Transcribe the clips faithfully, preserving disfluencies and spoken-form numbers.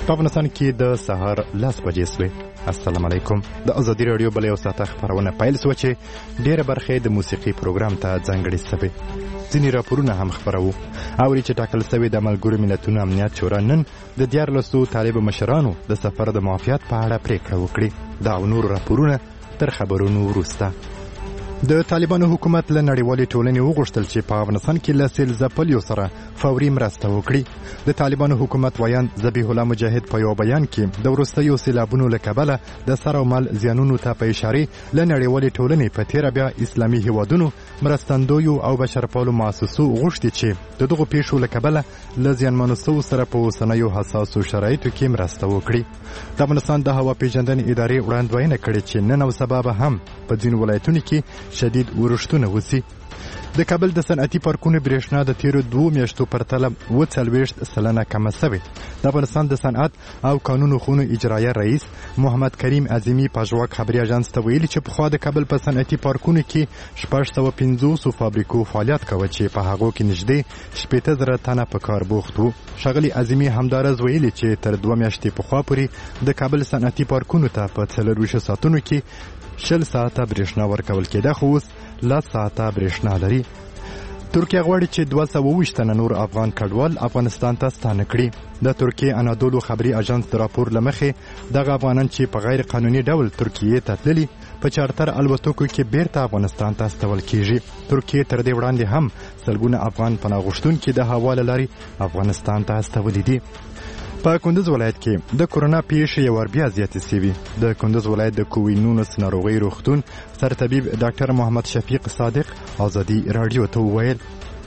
په افغانستان کې د سهار لس بجې سوې. السلام علیکم. د ازادي راډیو بل یو ساعته خبرونه پیل سوه چې ډېره برخه د موسیقي پروګرام ته ځانګړې سوې. ځینې راپورونه هم خپروو. اوري چې ټاکل سوې د ملګرو ملتونو امنیت شورا نن د دیارلسو طالب مشرانو د سفر د معافیت په اړه پریکړه وکړي. دا او نور راپورونه تر خبرونو وروسته. د طالبانو حکومت له نړیوالې ټولنې وغوښتل چې په افغانستان کې له سیل ځپلیو سره فوري مرسته وکړي. د طالبانو حکومت ویان ذبیح الله مجاهد په یو بیان کې د وروستیو سیلابونو له کبله د سر او مال زیانونو ته په اشارې له نړیوالې ټولنې په تېره بیا اسلامي هیوادونو مرستندویو او بشرپالو مؤسسو غوښتي چې د دغو پیښو له کبله له زیانمنو سوو سره په اوسنیو حساسو شرایطو کې مرسته وکړي. د افغانستان د هوا پیژندنې ادارې وړاندوینه کړې چې نن او سبا به هم په ځینو ولایتونو کې شدید ورښتونه وسي. د کابل د صنعتي پارکونو برېښنا د تیرو دوو میاشتو پرتله اوه څلوېښت سلنه کمه سوې. د افغانستان د صنعت او قانونو خونو اجرایه رئیس محمد کریم عظیمي په ژواک خبري اژانس ته ویلي چې پخوا د کابل په صنعتي پارکونو کې شپږ سوه پنځوسو فابریکو فعالیت کوه چې په هغو کې نږدې شپېته زره تنه په کار بوخت وو. ښاغلي عظیمي همداراز ویلي چې تر دوه میاشتې پخوا پورې د کابل صنعتي پارکونو ته په څلرویشت ساعتونو کې شل ساعته برېښنا ورکول کېده، خو اوس لس ساعته برېښنا لري. ترکیه غواړي چې دوه سوه اوویشت تنه نور افغان کډوال افغانستان ته ستانه کړي. د ترکیې انادولو خبري اژانس د راپور له مخې دغه افغانان چې په غیر قانوني ډول ترکیې ته تللي په چارتر الوتکو کې بیرته افغانستان ته استول کیږي. ترکیې تر دې وړاندې هم سلګونه افغان پناه غوښتونکي د هوا له لارې افغانستان ته استولي دي. په کندوز ولایت کې د کورونا پیښې یو وار بیا زیاتې سوي. د کندوز ولایت د کووینونس ناروغۍ روغتون سرطبیب ډاکټر محمد شفیق صادق ازادي راډیو ته وویل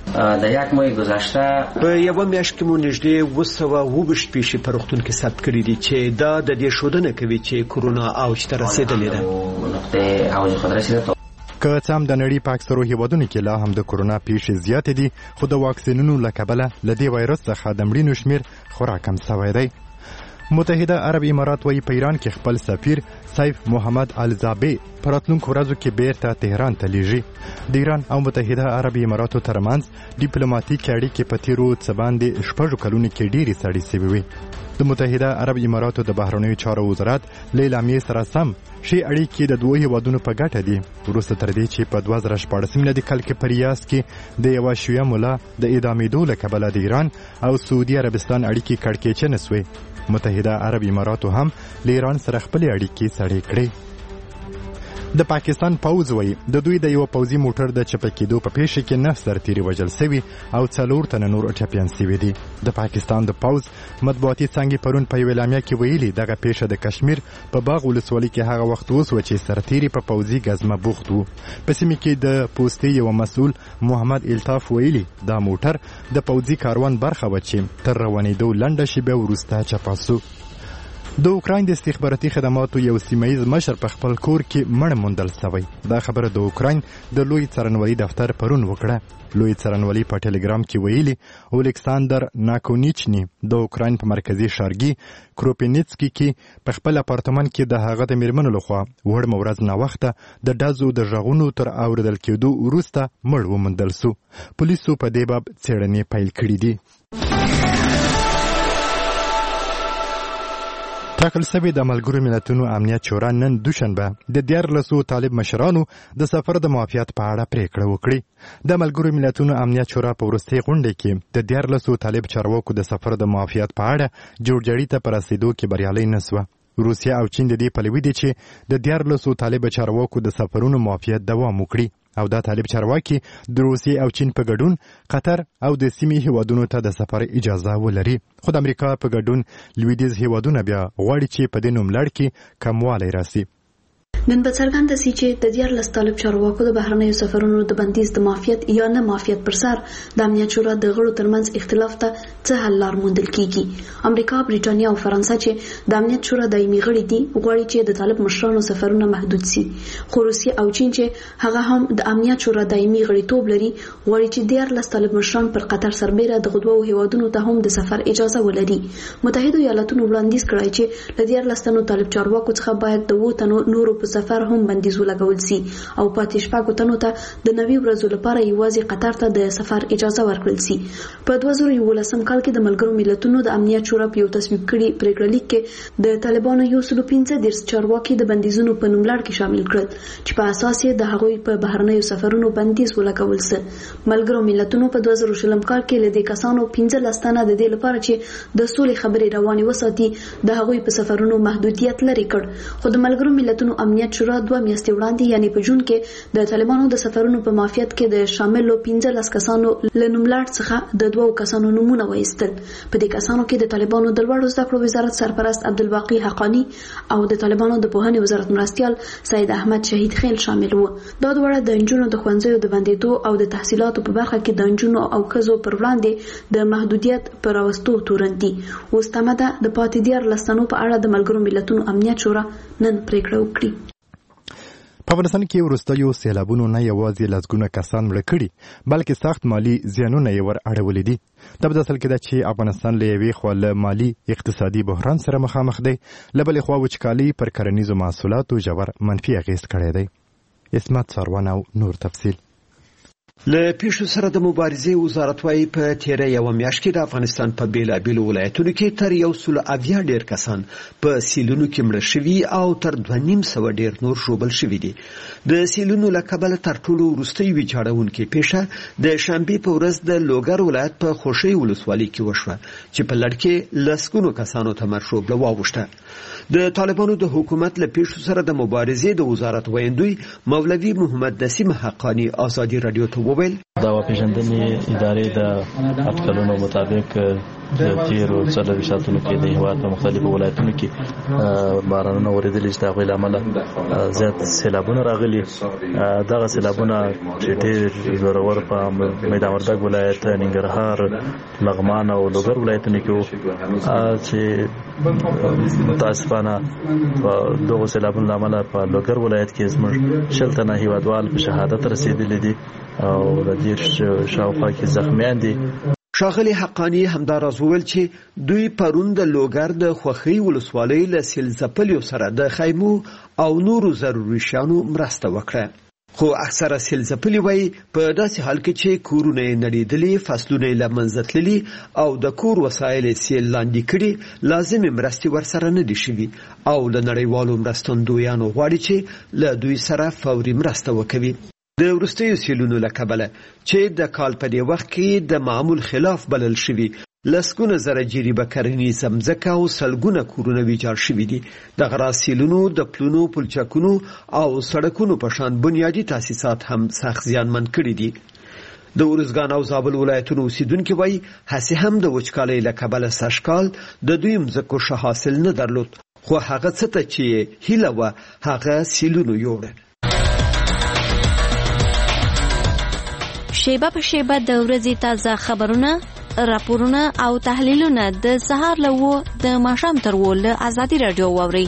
در یک ماه گذشته په یوه میاشت کې مو نږدې اوه سوه اوویشت پیښې په روغتون کې ثبت کړي دي چې دا د دې ښودنه کوي چې کورونا اوج ته رسېدلې ده. نقطه اوج خود رسیده. که څه هم د نړۍ په اکثرو هیوادونو کې لا هم د کورونا پیښې زیاتې دي، خو د واکسینونو له کبله له دې وایرس څخه د مړینو شمېر خورا کم سوی دی. متحده عرب امارات وایي په ایران کې خپل سفیر سیف محمد الزابی په راتلونکو ورځو کې بیرته تهران ته لیږي. د ایران او متحده عرب اماراتو ترمنځ ډیپلوماتیکې اړیکې په تېرو څه باندې شپږو کلونو کې ډېرې سړې سوي وي. د متحده عرب اماراتو د بهرنیو چارو وزارت له اعلامیې سره سم ښې اړیکې د دوو هیوادونو په ګټه دي، وروسته تر دې چې په دوه زره شپاړسم میلادي کال کې په ریاض کې د یوه شیعه ملا د اعدامېدو له کبله د ایران او سعودي عربستان اړیکې کړکېچنې سوې. متحده عرب اماراتو هم له ایران سره خپلې اړیکې سړې کړې. د پاکستان پوځ وایي د دوی د یو پوځي موټر د چپه کېدو په پیښه کې نه سرتیري وژل سوي او څلور تنه نور ټپیان سوي دي. د پاکستان د پوځ مطبوعاتي څانګې پرون په یوه اعلامیه کې ویلي دغه پیښه د کشمیر په باغ ولسوالۍ کې هغه وخت وسوه چې سرتیري په پوځي ګزمه بوخت وو. په سیمه کې د پوستې یو مسؤل محمد الطاف ویلي دا موټر د پوځي کاروان برخه و چې تر روانېدو لنډه شیبه وروسته چپه سو. د اوکراین د استخباراتي خدماتو یو سیمهیز مشر په خپل کور کې مړ موندل سوی. دا خبره د اوکراین د لوی څارنوالي دفتر پرون وکړه. لوی څارنوالي په ټلګرام کې ویلي اولکساندر ناکونیچني د اوکراین په مرکزي ښارګي کروپینیڅکي کې په خپل اپارتمان کې د هغه د میرمنو لخوا وړمه ورځ ناوخته د ډزو د غږونو تر اوریدل کېدو وروسته مړ وموندل سو. پولیسو په دې باب څېړنې پیل کړي دي. ټاکل سوې د ملګرو ملتونو امنیت شورا نن دوشنبه د دیارلسو طالب مشرانو د سفر د معافیت په اړه پریکړه وکړي. د ملګرو ملتونو امنیت شورا په وروستۍ غونډه کې د دیارلسو طالب چارواکو د سفر د معافیت په اړه جوړجاړي ته په رسېدو کې بریالۍ نه سوه. روسیه او چین د دې پلوي دي چې د دیارلسو طالب چارواکو د سفرونو معافیت دوام وکړي او دا طالب چارواکي د روسیې او چین په ګډون قطر او د سیمې هیوادونو ته د سفر اجازه ولري. خو د امریکا په ګډون لویدیځ هیوادونه بیا غواړي چې په دې نوملړ کې کموالی راسي. نن به څرګنده سي چې د دیارلس طالب چارواکو د بهرنیو سفرونو د بندیز د معافیت یا نه معافیت پر سر د امنیت شورا د غړو ترمنځ اختلاف ته څه حل لار موندل کیږي. امریکا، بریټانیا او فرانسه چې د امنیت شورا دایمي غړي دي غواړي چې د طالب مشرانو سفرونه محدود سي، خو روسیه او چین چې هغه هم د امنیت شورا دایمي غړیتوب لري غواړي چې دیارلس طالب مشران پر قطر سربېره دغه دوو هیوادونو ته هم د سفر اجازه ولري. متحده ایالاتونو وړاندیز کړی چې له دیارلس تنو طالب چارواکو څخه باید د اووه تنو نورو په په سفر هم بندیز ولګول سي او پاتې شپږو تنو ته د نوي ورځو لپاره یوازې قطر ته د سفر اجازه ورکړل سي. په دوه زره یولسم کال کې د ملګرو ملتونو د امنیت شورا په یو تصویب کړي پریکړه لیک کې د طالبانو یو سل پنځه دېرش چارواکي د بندیزونو په نوملړ کې شامل کړل چې په اساس یې د هغوی په بهرنیو سفرونو بندیز ولګول سي. ملګرو ملتونو په دوه زره شلم کال کې لدې کسانو پنځلس تنه د دې لپاره چې د سولې خبرې روانې وساتي د هغوی په سفرونو محدودیت لري کړ. خو د ملګرو ملتونو امنیت شورا دوه میاشتې وړاندې یعنی په جون کې د طالبانو د سفرونو په معافیت کې د شاملو پنځلس کسانو له نوملړ څخه د دوه کسانو نومونه وایستل. په دې کسانو کې د طالبانو د لوړو زده کړو وزارت سرپرست عبدالباقي حقانی او د طالبانو د پوهنې وزارت مرستیال سید احمد شهید خیل شامل وو. دا دواړه د نجونو د ښوونځیو د بندیدو او د تحصیلاتو په برخه کې د نجونو او ښځو پر وړاندې د محدودیت پر راوستو تورن دي. اوس تمه ده د پاتې دیارلس تنو په اړه د ملګرو ملتونو امنیت شورا نن پریکړه وکړي. په افغانستان کې وروستیو سیلابونو نه یوازې لسګونه کسان مړه کړي بلکې سخت مالي زیانونه یې ور اړولي دي. دا په اصل کې ده چې افغانستان له یوې خوا له مالي اقتصادي بحران سره مخامخ دی، له بلې خوا وچکالي پر کرنیزو محصولاتو ژور منفي اغېز کړی دی. اسمت ساروان او نور تفصیل. له پیښو سره د مبارزې وزارت وايي په تیره یوه میاشت کې د افغانستان په بیلابیلو ولایتونو کې تر یو سل اویا ډیر کسان په سیلونو کې مړه شوي او تر دوه نیم سوه ډیر نور ژوبل شوي دي. د سیلونو له کبله تر ټولو وروستۍ ویجاړونکې پیښه د شنبې په ورځ د لوګر ولایت په خوشي ولسوالۍ کې وشوه چې په لړ کې لسګونو کسانو ته مړه ژوبله واوښته. د طالبانو د حکومت له پیښو سره د مبارزې د وزارت ویاندوی مولوي محمد نسیم حقانی ازادي رادیو ته وویل د پیژندنې ادارې د اټکلونو مطابق د تیرو څلوېښت ساعتونو کې د هېواد په مختلفو ولایتونو کې بارانونه ورېدلي چې د هغوی له امله زیات سیلابونه راغلي. دغه سیلابونه چې ډېر زورور په میدان وردګ ولایت، ننګرهار، لغمان او لوګر ولایتونو کې وو چې متاسفانه په دغو سیلابونو له امله په لوګر ولایت کې زموږ شل تنه هېوادوال په شهادت رسېدلي دي او د دېرش شاوخوا کې زخمیان دي. ښاغلي حقانی همداراز وویل چې دوی پرون د لوګر د خوښۍ ولسوالۍ له سیل ځپلیو سره د خیمو او نورو ضروري شیانو مرسته وکړه. خو اکثره سیل ځپلي وایي په داسې حال کې چې کورونه یې نړېدلي، فصلونه یې له منځه تللي او د کور وسایل یې سیل لاندې کړي، لازمې مرستې ورسره نه دي شوي او له نړیوالو مرستندویانو غواړي چې له دوی سره فوري مرسته وکوي. د وروستیو سیلونو له کبله چې د کال په دې وخت کې د معمول خلاف بلل شوي، لسګونه زره جریبه کرنیزه مځکه او سلګونه کورونه ویجاړ شوي دي. دغه راز سیلونو د پلونو، پلچکونو او سړکونو په شان بنیادي تاسیسات هم سخت زیانمن کړي دي. د ارزګان او زابل ولایتونو اوسیدونکي وایي هسې هم د وچکالۍ له کبله سږکال د دوی مځکو ښه حاصل نه درلود، خو هغه څه ته چې هیله وه هغه سیلونو یوړه. شیبه په شیبه د ورځې تازه خبرونه، راپورونه او تحلیلونه د سهار له اوه د ماښام تر اوه له ازادي راډیو واورئ.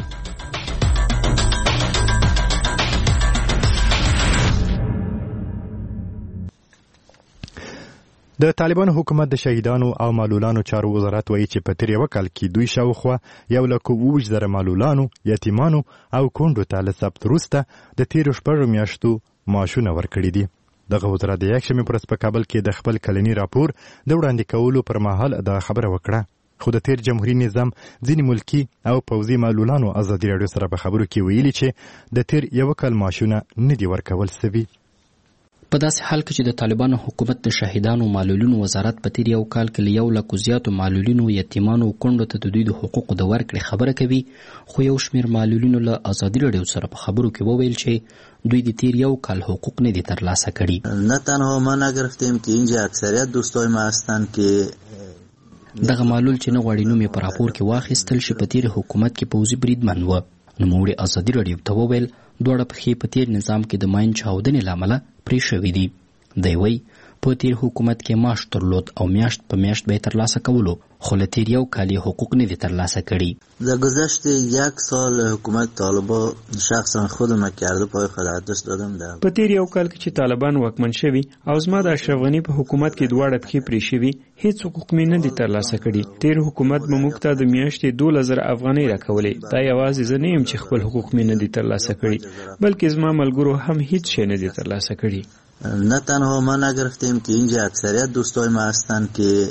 د طالبانو حکومت د شهیدانو او معلولانو چارو وزارت وایي چې په تیر یوه کال کې دوی شاوخوا یو لک اووه زره معلولانو، یتیمانو او کونډو ته له ثبت وروسته د تیرو شپږو میاشتو معاشونه ورکړي دي. دغه وزارت د یکشنبې په ورځ په کابل کې د خپل کلني راپور د وړاندې کولو پر مهال دا خبره وکړه. خو د تیر جمهوریت نظام ځینې ملکي او پوځي معلولانو ازادي راډیو سره په خبرو کې ویلي چې د تیر یوه کال معاشونه نه دي ورکول سوي. په داسې حال کې چې د طالبانو حکومت د شهیدانو معلولینو وزارت په تیر یو کال کې له یو لکو زیاتو معلولینو، یتیمانو او کونډو ته د دوی د حقوقو د ورکړې خبره کوي، خو یو شمېر معلولینو له ازادي راډیو سره په خبرو کې وویل چې دوی د تیر یو کال حقوق نه دي ترلاسه کړي. نه تنها ما نگرفتیم که اینجا اکثریت دوستای ما هستند که دغه معلول چې نه غواړي نوم یې په راپور کې واخیستل شي په تیر حکومت کې پوځي بریدمن و. نوموړي ازادي راډیو ته وویل دواړه پښې په تیر نظام کې د ماین چاودنې له امله پرې شوي دي. دی وایي په تیر حکومت کې معاش درلود او میاشت په میاشت به ترلاسه کولو، خو له تیر یو کال حقوق نه دي ترلاسه کړي. در گذشت یک سال حکومت طالبان شخصا خودم کرده پای خود ادرس دادم. در په تیر یو کال کې چې طالبان واکمن شوي او زما د اشرف غني په حکومت کې دواړه پښې پرې شوي، هیڅ حقوق مې نه دي ترلاسه کړي. تیر حکومت به موږ ته د میاشتې دولس زره افغانۍ راکولې. دا یوازې زه نه یم چې خپل حقوق مې نه دي ترلاسه کړي، بلکې زما ملګرو هم هیڅ شی نه دي ترلاسه کړي. نه تنها ما نگرفتیم که اینجا اکثریت دوستای ما هستند که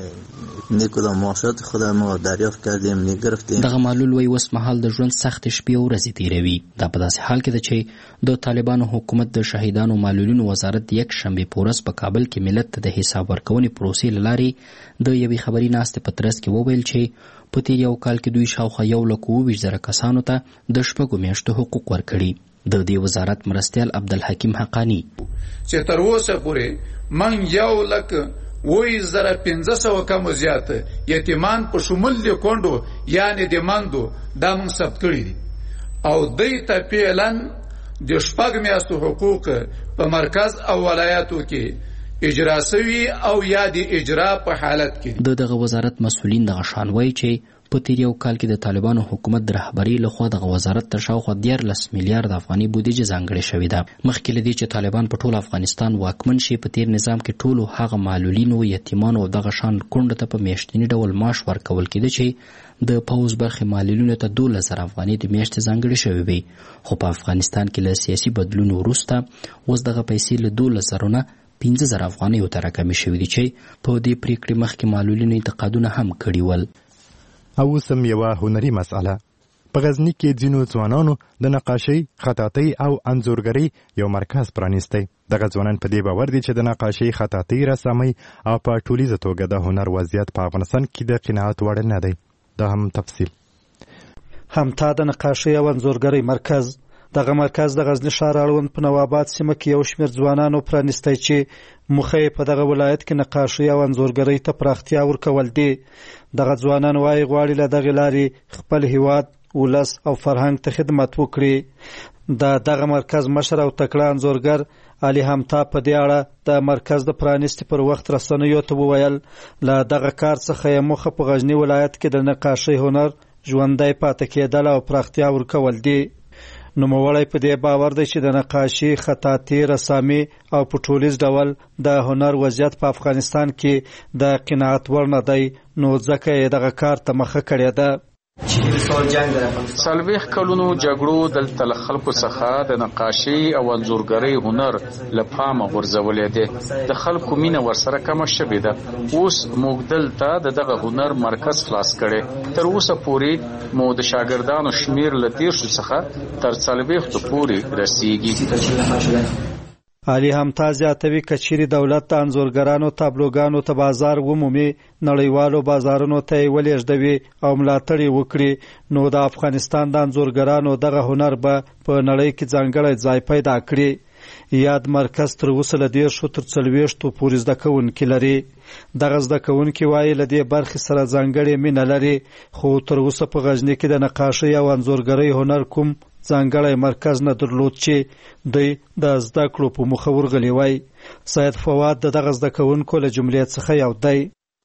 نیکدام معاشات خود ما دریافت کردیم نگرفتیم. دغه معلول وی اوس مهال د ژوند سخت شپې او ورځې تیروي. دا په داسې حال کې ده چې د طالبانو حکومت د شهیدانو معلولینو وزارت یک شنبې په ورځ په کابل کې ملت ته د حساب ورکونې پروسې له لارې د یوې خبري ناستې په ترڅ کې وویل چې په تیر یو کال کې دوی شاوخوا یو لک اوه ویشت زره کسانو ته د شپږو میاشتو حقوق ورکړي. د دې وزارت مرستیال عبدالحکیم حقانی چې تر اوسه پورې من یو لک اوه زره پنځه سوه کم زیات یتیمان په شمول د کونډو یعنی د مندو دا موږ ثبت کړي دي او دوی ته فعلا د شپږ میاشتو حقوق په مرکز او ولایاتو کې اجرا سوي او یا د اجرا په حالت کې. د دغه وزارت مسؤلین دغه شان وایي چې په تیر یو کال کې د طالبانو حکومت د رهبرۍ لخوا دغه وزارت ته شاوخوا دیارلس میلیارد افغاني بودیجه ځانګړې شوې ده. مخکې له دې چې طالبان په ټول افغانستان واکمن شي، په تیر نظام کې ټولو هغه معلولینو، یتیمانو او دغه شان کونډو ته په میاشتني ډول معاش ورکول کېده چې د پوځ برخې معلولینو ته دولس زره افغانۍ د میاشتې ځانګړې شوې وي. خو په افغانستان کې له سیاسي بدلون وروسته اوس دغه پیسې له دولس زرو نه پنځه زره افغانیو ته راکمې شوې دي چې په دې پریکړې مخکې معلولینو انتقادونه هم کړي ول. او اوس هم یوه هنري مسئله. په غزني کې ځینو ځوانانو د نقاشۍ، خطاطۍ او انځورګرۍ یو مرکز پرانیستی. دغه ځوانان په دې باور دي چې د نقاشۍ، خطاطۍ، رسامۍ او په ټولیزه توګه د هنر وضعیت په افغانستان کې د قناعت وړ نه دی. دا هم تفصیل. همتا د نقاشۍ او انځورګرۍ مرکز. دغه مرکز د غزني ښار اړوند په نواباد سیمه کې یو شمېر ځوانانو پرانیستی چې موخه یې په دغه ولایت کې نقاشۍ او انځورګرۍ ته پراختیا ورکول دي. دغه ځوانان وایي غواړي له دغې لارې خپل هیواد، ولس او فرهنګ ته خدمت وکړي. د دغه مرکز مشر او تکړه انځورګر علي همتا په دې اړه د مرکز د پرانیستې پر وخت رسنیو ته وویل له دغه کار څخه یې موخه په غزني ولایت کې د نقاشۍ هنر ژوندی پاتې کېدل او پراختیا ورکول دي. نوموړی په دې باور دی چې د نقاشي، خطاطي، رسامي او په ټولیز ډول د هنر وضعیت په افغانستان کې د قناعت وړ نه دی، نو ځکه یې دغه کار ته مخه کړې ده. څلوېښت کلونو جګړو دلته له خلکو څخه د نقاشۍ او انځورګرۍ هنر له پامه غورځولی دی. د خلکو مینه ورسره کمه شوې ده. اوس موږ دلته د دغه هنر مرکز خلاص کړی. تر اوسه پورې مو د شاګردانو شمیر له دېرشو څخه تر څلوېښتو پورې رسیږي. علي همتا زیاتوي که چیرې دولت د انځورګرانو تابلوګانو ته بازار ومومي، نړیوالو بازارونو ته یې ولېږدوي او ملاتړ یې وکړي، نو د افغانستان د انځورګرانو دغه هنر به په نړۍ کې ځانګړی ځای پیدا کړي. یاد مرکز تر اوسه له دېرشو تر څلوېښتو پورې زده کوونکي لري. دغه زده کوونکي وایي له دې برخې سره ځانګړې مینه لري، خو تر اوسه په غزني کې د نقاشۍ او انځورګرۍ هنر کوم ځانګړی مرکز نه درلود چې دوی د زده کړو په موخه ورغلي وای. سید فواد د دغه زده کوونکو له جملې څخه یو دی.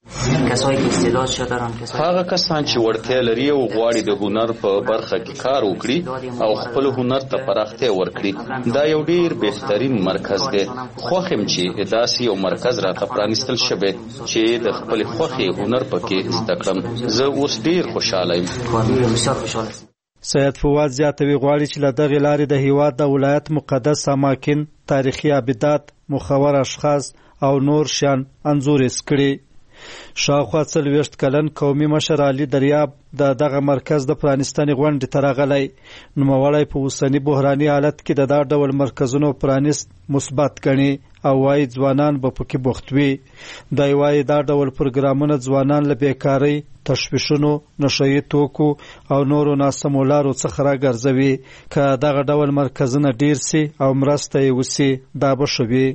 هغه کسان چې وړتیا لري او غواړي د هنر په برخه کې کار وکړي او خپل هنر ته پراختیا ورکړي، دا یو ډیر بهترین مرکز دی. خوښ یم چې داسې یو مرکز راته پرانیستل شوی چې د خپل خوښې هنر پکې زده کړم. زه اوس ډیر خوشحاله یم. سید فواد زیاتوي غواړي چې له دغې لارې د هیواد د ولایت مقدس اماکن، تاریخي ابدات، مخور اشخاص او نور شیان انځوریز کړي. شاوخوا څلوېښت کلن قومي مشر علي دریاب د دغه مرکز د پرانیستنې غونډې ته راغلی. نوموړی په اوسني بحراني حالت کې د دا ډول مرکزونو پرانیست مثبت ګڼي او وایي ځوانان به پکې بوخت وي. دی وایي دا ډول پروګرامونه ځوانان له بیکارۍ، تشویشونو، نشهیي توکو او نورو ناسمو لارو څخه راګرځوي. که دغه ډول مرکزونه ډیر سي او مرسته یې وسي، دا به ښه وي.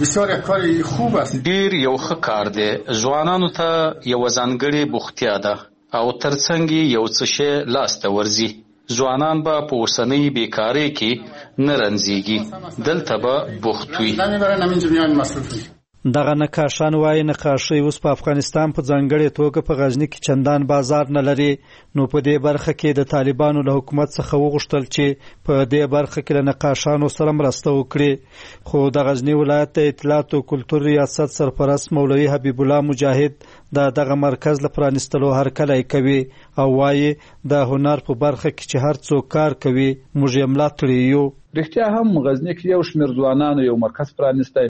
ډیر یو ښه کار دی. ځوانانو ته یوه ځانګړې بوختیا ده او ترڅنګ یو څه شی لاسته ورځي. ځوانان به په اوسنۍ بیکارۍ کې نه رنځېږي، دلته به بوخت وي. دغه نقاشان وایي نقاشي اوس په افغانستان په ځانګړې توګه په غزني کې چندان بازار نه لري، نو په دې برخه کې د طالبانو له حکومت څخه وغوښتل چې په دې برخه کې له نقاشانو سره مرسته وکړي. خو د غزني ولایت د اطلاعات او کلتور ریاست سرپرست مولوي حبیب الله مجاهد د دغه مرکز له پرانیستلو هرکلی کوي او وایي د هنر په برخه کې چې هر څوک کار کوي موږ یې ملاتړ یو. رښتیا هم غزني کې یو شمېر ځوانانو یو مرکز پرانیستی